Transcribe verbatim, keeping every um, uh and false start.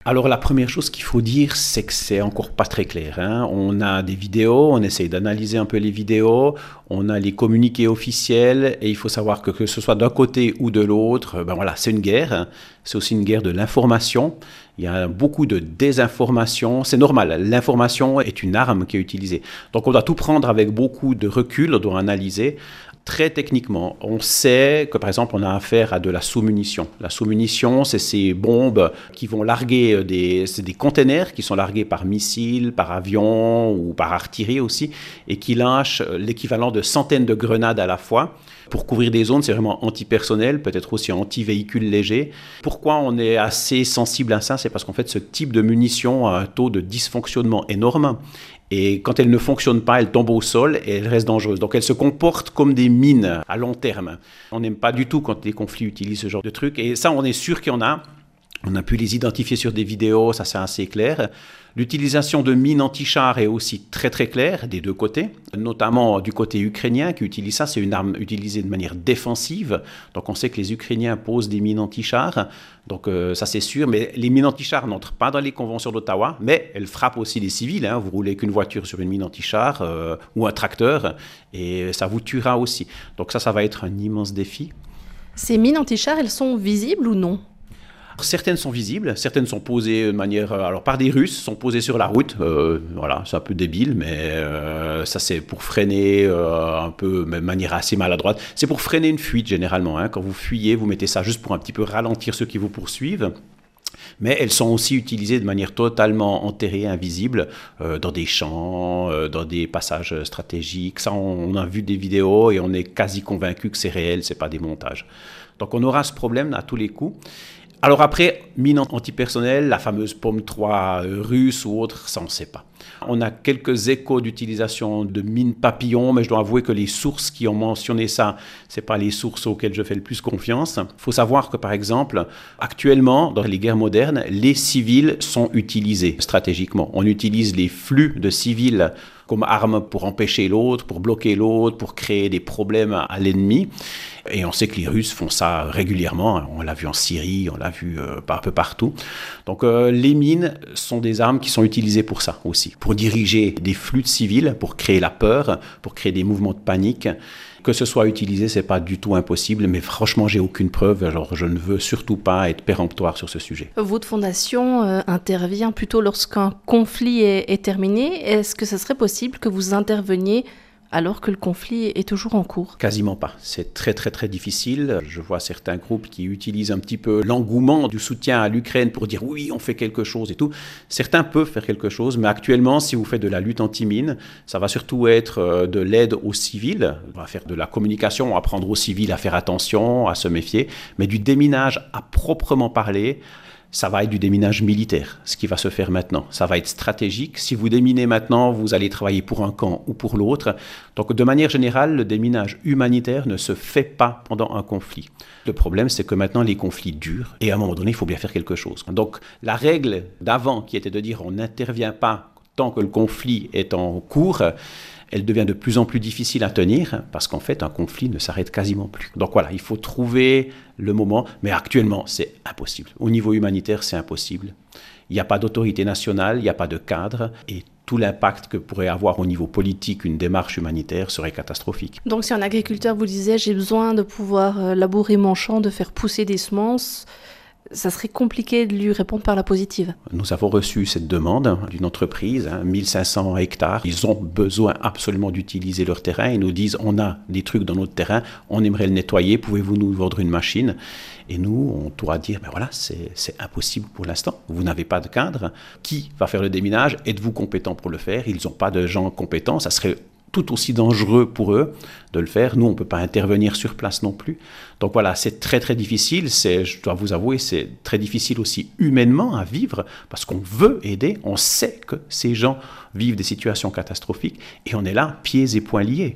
Alors la première chose qu'il faut dire, c'est que c'est encore pas très clair, hein. On a des vidéos, on essaye d'analyser un peu les vidéos, on a les communiqués officiels et il faut savoir que que ce soit d'un côté ou de l'autre, ben voilà, c'est une guerre, hein. C'est aussi une guerre de l'information. Il y a beaucoup de désinformation, c'est normal, l'information est une arme qui est utilisée. Donc on doit tout prendre avec beaucoup de recul, on doit analyser. Très techniquement, on sait que par exemple on a affaire à de la sous-munition. La sous-munition, c'est ces bombes qui vont larguer des, c'est des containers qui sont largués par missiles, par avion ou par artillerie aussi, et qui lâchent l'équivalent de centaines de grenades à la fois. Pour couvrir des zones, c'est vraiment antipersonnel, peut-être aussi anti-véhicules légers. Pourquoi on est assez sensible à ça? C'est parce qu'en fait, ce type de munition a un taux de dysfonctionnement énorme. Et quand elle ne fonctionne pas, elle tombe au sol et elle reste dangereuse. Donc elle se comporte comme des mines à long terme. On n'aime pas du tout quand les conflits utilisent ce genre de trucs. Et ça, on est sûr qu'il y en a. On a pu les identifier sur des vidéos, ça c'est assez clair. L'utilisation de mines anti-chars est aussi très très claire des deux côtés, notamment du côté ukrainien qui utilise ça, c'est une arme utilisée de manière défensive. Donc on sait que les Ukrainiens posent des mines anti-chars, donc euh, ça c'est sûr. Mais les mines anti-chars n'entrent pas dans les conventions d'Ottawa, mais elles frappent aussi les civils, hein. Vous roulez qu'une voiture sur une mine anti-char euh, ou un tracteur et ça vous tuera aussi. Donc ça, ça va être un immense défi. Ces mines anti-chars, elles sont visibles ou non ? Certaines sont visibles, certaines sont posées de manière, alors par des Russes, sont posées sur la route. Euh, voilà, c'est un peu débile, mais euh, ça c'est pour freiner euh, un peu, de manière assez maladroite. C'est pour freiner une fuite généralement, hein. Quand vous fuyez, vous mettez ça juste pour un petit peu ralentir ceux qui vous poursuivent. Mais elles sont aussi utilisées de manière totalement enterrée, invisible, euh, dans des champs, euh, dans des passages stratégiques. Ça, on, on a vu des vidéos et on est quasi convaincu que c'est réel, c'est pas des montages. Donc on aura ce problème à tous les coups. Alors après, mine antipersonnelle, la fameuse pomme trois russe ou autre, ça on ne sait pas. On a quelques échos d'utilisation de mines papillons, mais je dois avouer que les sources qui ont mentionné ça, ce n'est pas les sources auxquelles je fais le plus confiance. Il faut savoir que par exemple, actuellement, dans les guerres modernes, les civils sont utilisés stratégiquement. On utilise les flux de civils comme arme pour empêcher l'autre, pour bloquer l'autre, pour créer des problèmes à l'ennemi. Et on sait que les Russes font ça régulièrement. On l'a vu en Syrie, on l'a vu euh, un peu partout. Donc euh, les mines sont des armes qui sont utilisées pour ça aussi, pour diriger des flux de civils, pour créer la peur, pour créer des mouvements de panique. Que ce soit utilisé, c'est pas du tout impossible, mais franchement, j'ai aucune preuve, alors je ne veux surtout pas être péremptoire sur ce sujet. Votre fondation euh, intervient plutôt lorsqu'un conflit est, est terminé. Est-ce que ce serait possible que vous interveniez alors que le conflit est toujours en cours? Quasiment pas. C'est très très très difficile. Je vois certains groupes qui utilisent un petit peu l'engouement du soutien à l'Ukraine pour dire oui, on fait quelque chose et tout. Certains peuvent faire quelque chose, mais actuellement, si vous faites de la lutte anti-mine, ça va surtout être de l'aide aux civils. On va faire de la communication, apprendre aux civils à faire attention, à se méfier, mais du déminage à proprement parler, ça va être du déminage militaire, ce qui va se faire maintenant. Ça va être stratégique. Si vous déminez maintenant, vous allez travailler pour un camp ou pour l'autre. Donc, de manière générale, le déminage humanitaire ne se fait pas pendant un conflit. Le problème, c'est que maintenant, les conflits durent et à un moment donné, il faut bien faire quelque chose. Donc, la règle d'avant, qui était de dire on n'intervient pas tant que le conflit est en cours, elle devient de plus en plus difficile à tenir parce qu'en fait, un conflit ne s'arrête quasiment plus. Donc voilà, il faut trouver le moment, mais actuellement, c'est impossible. Au niveau humanitaire, c'est impossible. Il n'y a pas d'autorité nationale, il n'y a pas de cadre, et tout l'impact que pourrait avoir au niveau politique une démarche humanitaire serait catastrophique. Donc si un agriculteur vous disait « j'ai besoin de pouvoir labourer mon champ, de faire pousser des semences », ça serait compliqué de lui répondre par la positive. Nous avons reçu cette demande d'une entreprise, hein, mille cinq cents hectares. Ils ont besoin absolument d'utiliser leur terrain. Ils nous disent, on a des trucs dans notre terrain, on aimerait le nettoyer, pouvez-vous nous vendre une machine? Et nous, on doit dire, ben voilà, c'est, c'est impossible pour l'instant. Vous n'avez pas de cadre. Qui va faire le déminage? Êtes-vous compétent pour le faire? Ils n'ont pas de gens compétents. Ça serait tout aussi dangereux pour eux de le faire. Nous, on ne peut pas intervenir sur place non plus. Donc voilà, c'est très très difficile. C'est, je dois vous avouer, c'est très difficile aussi humainement à vivre parce qu'on veut aider. On sait que ces gens vivent des situations catastrophiques et on est là, pieds et poings liés.